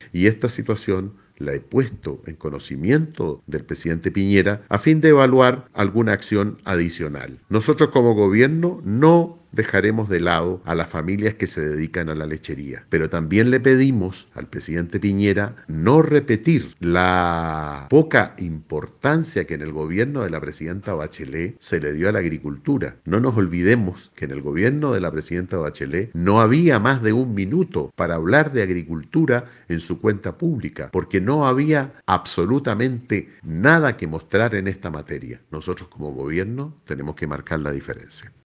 y esta situación la he puesto en conocimiento del presidente Piñera a fin de evaluar alguna acción adicional. Nosotros como gobierno no dejaremos de lado a las familias que se dedican a la lechería, pero también le pedimos al presidente Piñera no repetir la poca importancia que en el gobierno de la presidenta Bachelet se le dio a la agricultura. No nos olvidemos que en el gobierno de la presidenta Bachelet no había más de un minuto para hablar de agricultura en su cuenta pública, porque no había absolutamente nada que mostrar en esta materia. Nosotros como gobierno tenemos que marcar la diferencia.